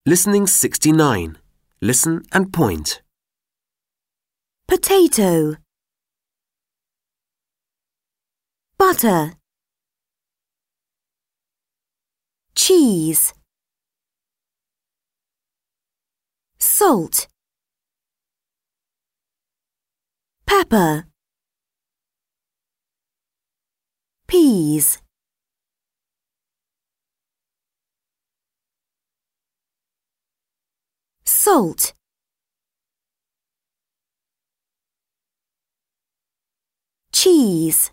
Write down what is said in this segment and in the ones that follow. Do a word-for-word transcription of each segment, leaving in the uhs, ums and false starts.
Listening sixty-nine. Listen and point. Potato, butter, cheese, salt, pepper, peas, salt, cheese,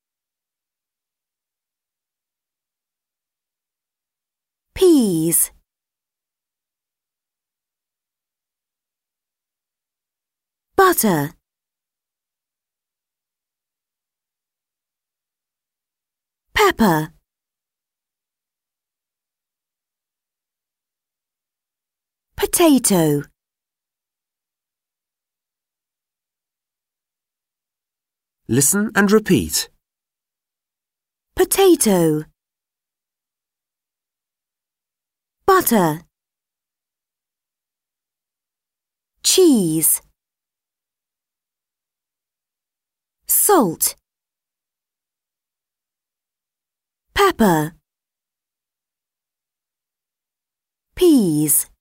peas, butter, pepper, potato, Listen and repeat. potato, butter, cheese, salt, pepper, peas.